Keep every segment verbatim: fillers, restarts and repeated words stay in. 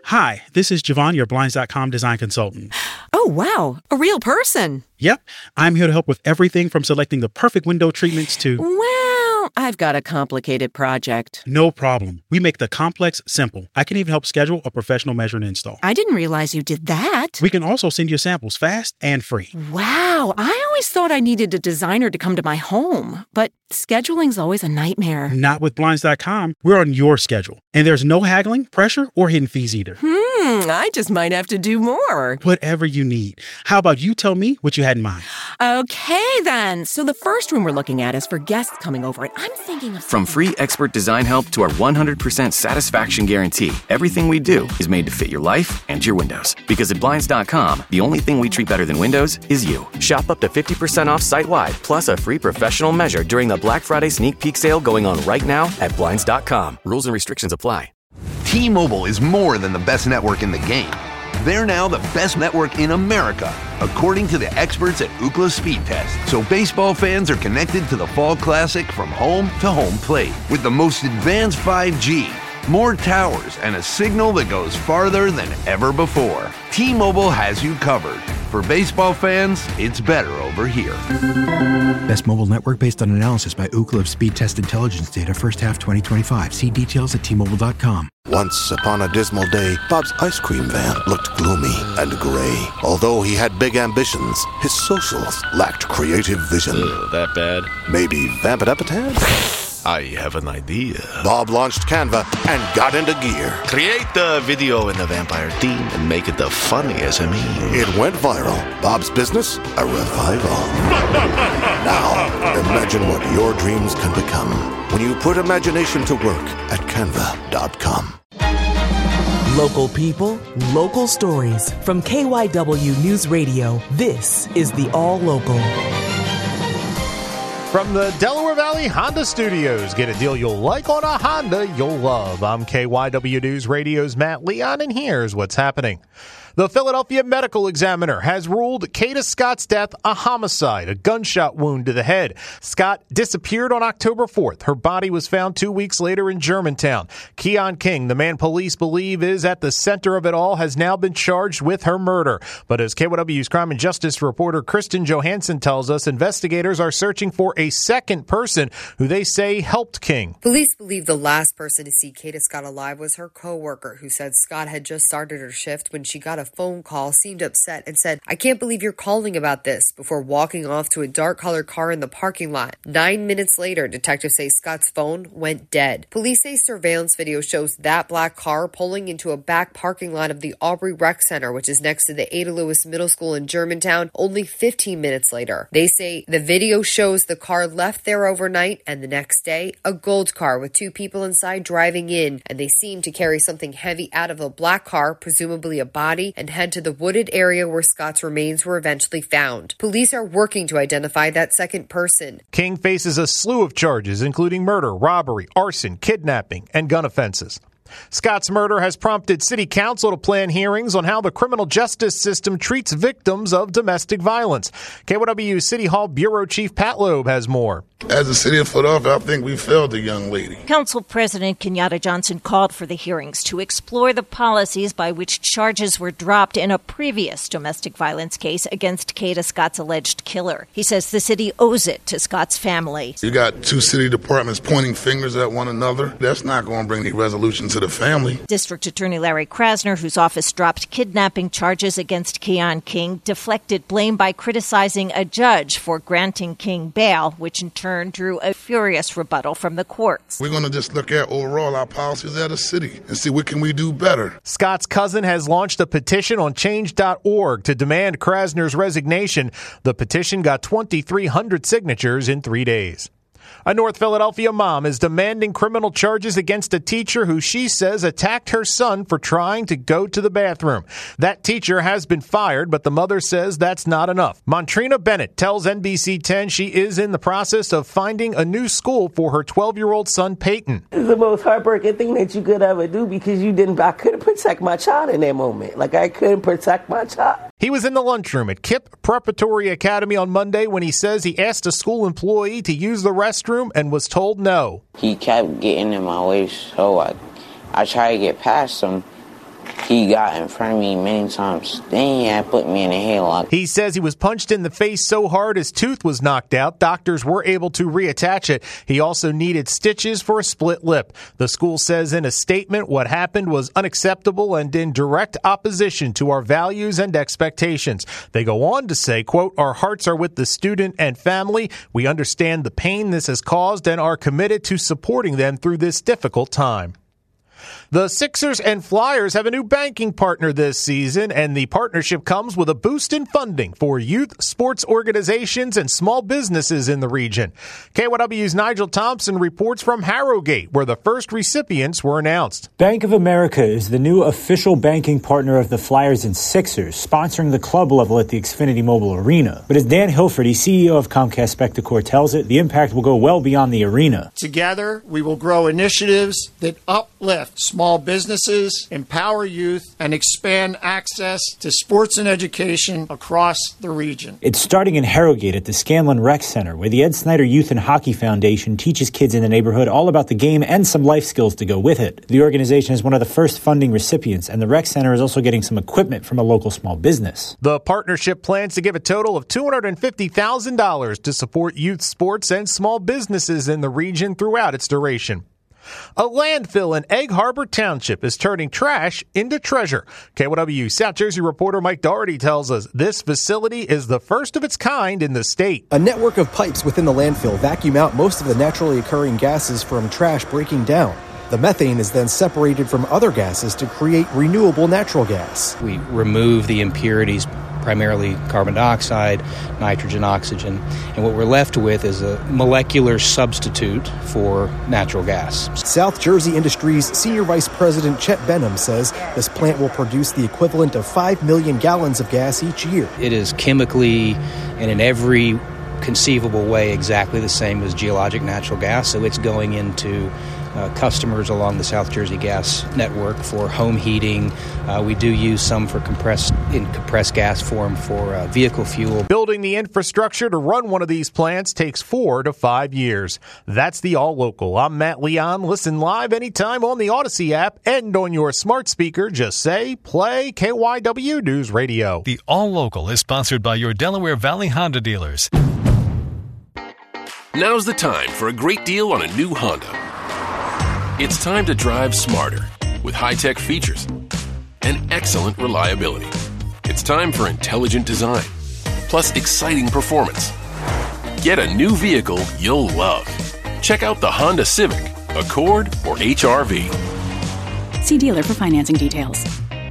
Hi, this is Javon, your Blinds dot com design consultant. Oh, wow. A real person. Yep. I'm here to help with everything from selecting the perfect window treatments to... Well, I've got a complicated project. No problem. We make the complex simple. I can even help schedule a professional measure and install. I didn't realize you did that. We can also send you samples fast and free. Wow. I always thought I needed a designer to come to my home, but scheduling's always a nightmare. Not with Blinds dot com. We're on your schedule. And there's no haggling, pressure, or hidden fees either. Hmm, I just might have to do more. Whatever you need. How about you tell me what you had in mind? Okay, then. So the first room we're looking at is for guests coming over, and I'm thinking of... From free expert design help to our one hundred percent satisfaction guarantee, everything we do is made to fit your life and your windows. Because at Blinds dot com, the only thing we treat better than windows is you. Shop up to fifty percent off site-wide, plus a free professional measure during the Black Friday sneak peek sale going on right now at Blinds dot com. Rules and restrictions apply. T-Mobile is more than the best network in the game. They're now the best network in America, according to the experts at Ookla Speed Test. So baseball fans are connected to the Fall Classic from home to home plate with the most advanced five G, more towers, and a signal that goes farther than ever before. T-Mobile has you covered. For baseball fans, it's better over here. Best mobile network based on analysis by Ookla of Speed Test Intelligence data first half twenty twenty-five. See details at T Mobile dot com. Once upon a dismal day, Bob's ice cream van looked gloomy and gray. Although he had big ambitions, his socials lacked creative vision. Ugh, that bad? Maybe vamp it up a tad? I have an idea. Bob launched Canva and got into gear. Create the video in the vampire theme and make it the funniest of me. It went viral. Bob's business, a revival. Now, imagine what your dreams can become when you put imagination to work at canva dot com. Local people, local stories. From K Y W News Radio, this is the All Local. From the Delaware Valley Honda Studios, get a deal you'll like on a Honda you'll love. I'm K Y W News Radio's Matt Leon, and here's what's happening. The Philadelphia Medical Examiner has ruled Kata Scott's death a homicide, a gunshot wound to the head. Scott disappeared on October fourth. Her body was found two weeks later in Germantown. Keon King, the man police believe is at the center of it all, has now been charged with her murder. But as K Y W's crime and justice reporter Kristen Johansson tells us, investigators are searching for a second person who they say helped King. Police believe the last person to see Kata Scott alive was her co-worker, who said Scott had just started her shift when she got a phone call, seemed upset, and said, "I can't believe you're calling about this," before walking off to a dark-colored car in the parking lot. Nine minutes later, detectives say Scott's phone went dead. Police say surveillance video shows that black car pulling into a back parking lot of the Aubrey Rec Center, which is next to the Ada Lewis Middle School in Germantown, only fifteen minutes later. They say the video shows the car left there overnight, and the next day, a gold car with two people inside driving in, and they seem to carry something heavy out of the black car, presumably a body, and head to the wooded area where Scott's remains were eventually found. Police are working to identify that second person. King faces a slew of charges, including murder, robbery, arson, kidnapping, and gun offenses. Scott's murder has prompted City Council to plan hearings on how the criminal justice system treats victims of domestic violence. K Y W City Hall Bureau Chief Pat Loeb has more. As the city of Philadelphia, I think we failed the young lady. Council President Kenyatta Johnson called for the hearings to explore the policies by which charges were dropped in a previous domestic violence case against Kata Scott's alleged killer. He says the city owes it to Scott's family. You got two city departments pointing fingers at one another. That's not going to bring any resolution to the family. District Attorney Larry Krasner, whose office dropped kidnapping charges against Keon King, deflected blame by criticizing a judge for granting King bail, which in turn drew a furious rebuttal from the courts. We're going to just look at overall our policies as a city and see what can we do better. Scott's cousin has launched a petition on change dot org to demand Krasner's resignation. The petition got twenty-three hundred signatures in three days. A North Philadelphia mom is demanding criminal charges against a teacher who she says attacked her son for trying to go to the bathroom. That teacher has been fired, but the mother says that's not enough. Montrina Bennett tells N B C ten she is in the process of finding a new school for her twelve-year-old son, Peyton. It's the most heartbreaking thing that you could ever do because you didn't, I couldn't protect my child in that moment. Like, I couldn't protect my child. He was in the lunchroom at Kipp Preparatory Academy on Monday when he says he asked a school employee to use the restroom and was told no. He kept getting in my way, so I, I tried to get past him. He got in front of me many times. Then he had put me in a headlock. He says he was punched in the face so hard his tooth was knocked out. Doctors were able to reattach it. He also needed stitches for a split lip. The school says in a statement what happened was unacceptable and in direct opposition to our values and expectations. They go on to say, quote, our hearts are with the student and family. We understand the pain this has caused and are committed to supporting them through this difficult time. The Sixers and Flyers have a new banking partner this season, and the partnership comes with a boost in funding for youth sports organizations and small businesses in the region. K Y W's Nigel Thompson reports from Harrogate, where the first recipients were announced. Bank of America is the new official banking partner of the Flyers and Sixers, sponsoring the club level at the Xfinity Mobile Arena. But as Dan Hilferty, C E O of Comcast Spectacor, tells it, the impact will go well beyond the arena. Together, we will grow initiatives that uplift small businesses, empower youth, and expand access to sports and education across the region. It's starting in Harrogate at the Scanlon Rec Center, where the Ed Snyder Youth and Hockey Foundation teaches kids in the neighborhood all about the game and some life skills to go with it. The organization is one of the first funding recipients, and the Rec Center is also getting some equipment from a local small business. The partnership plans to give a total of two hundred fifty thousand dollars to support youth sports and small businesses in the region throughout its duration. A landfill in Egg Harbor Township is turning trash into treasure. K Y W South Jersey reporter Mike Doherty tells us this facility is the first of its kind in the state. A network of pipes within the landfill vacuum out most of the naturally occurring gases from trash breaking down. The methane is then separated from other gases to create renewable natural gas. We remove the impurities, primarily carbon dioxide, nitrogen, oxygen, and what we're left with is a molecular substitute for natural gas. South Jersey Industries Senior Vice President Chet Benham says this plant will produce the equivalent of five million gallons of gas each year. It is chemically and in every conceivable way exactly the same as geologic natural gas, so it's going into Uh, customers along the South Jersey gas network for home heating. Uh, we do use some for compressed in compressed gas form for uh, vehicle fuel. Building the infrastructure to run one of these plants takes four to five years. That's the All Local. I'm Matt Leon. Listen live anytime on the Odyssey app and on your smart speaker. Just say, play K Y W News Radio. The All Local is sponsored by your Delaware Valley Honda dealers. Now's the time for a great deal on a new Honda. It's time to drive smarter with high-tech features and excellent reliability. It's time for intelligent design, plus exciting performance. Get a new vehicle you'll love. Check out the Honda Civic, Accord, or H R V. See dealer for financing details.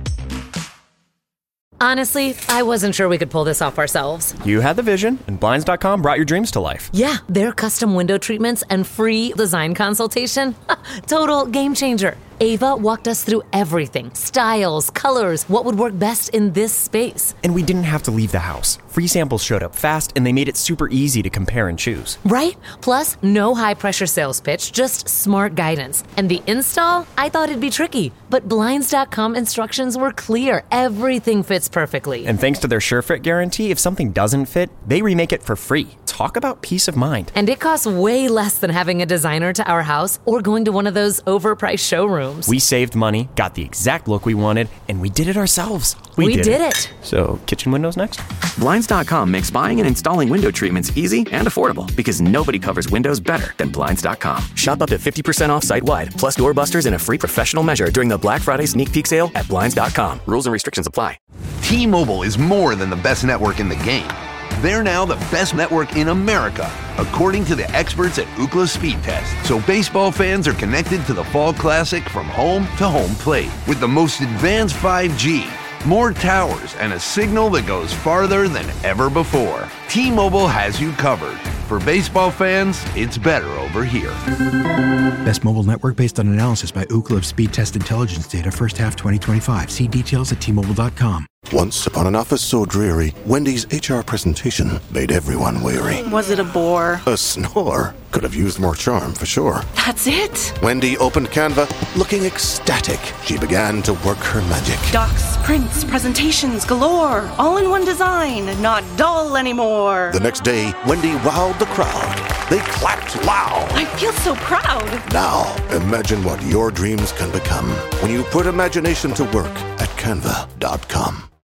Honestly, I wasn't sure we could pull this off ourselves. You had the vision, and Blinds dot com brought your dreams to life. Yeah, their custom window treatments and free design consultation. Total game changer. Ava walked us through everything. Styles, colors, what would work best in this space. And we didn't have to leave the house. Free samples showed up fast, and they made it super easy to compare and choose. Right? Plus, no high-pressure sales pitch, just smart guidance. And the install? I thought it'd be tricky. But Blinds dot com instructions were clear. Everything fits perfectly. And thanks to their SureFit guarantee, if something doesn't fit, they remake it for free. Talk about peace of mind. And it costs way less than having a designer to our house or going to one of those overpriced showrooms. We saved money, got the exact look we wanted, and we did it ourselves. We, we did, did it. it. So, kitchen windows next? Blinds dot com makes buying and installing window treatments easy and affordable because nobody covers windows better than Blinds dot com. Shop up to fifty percent off site-wide, plus doorbusters and a free professional measure during the Black Friday sneak peek sale at Blinds dot com. Rules and restrictions apply. T-Mobile is more than the best network in the game. They're now the best network in America, according to the experts at Ookla Speed Test. So baseball fans are connected to the Fall Classic from home to home plate with the most advanced five G, more towers, and a signal that goes farther than ever before. T-Mobile has you covered. For baseball fans, it's better over here. Best mobile network based on analysis by Ookla of Speed Test Intelligence data first half twenty twenty-five. See details at T Mobile dot com. Once upon an office so dreary, Wendy's H R presentation made everyone weary. Was it a bore? A snore. Could have used more charm, for sure. That's it? Wendy opened Canva, looking ecstatic. She began to work her magic. Docs, prints, presentations galore. All in one design, not dull anymore. The next day, Wendy wowed the crowd. They clapped loud. I feel so proud. Now, imagine what your dreams can become when you put imagination to work at canva dot com.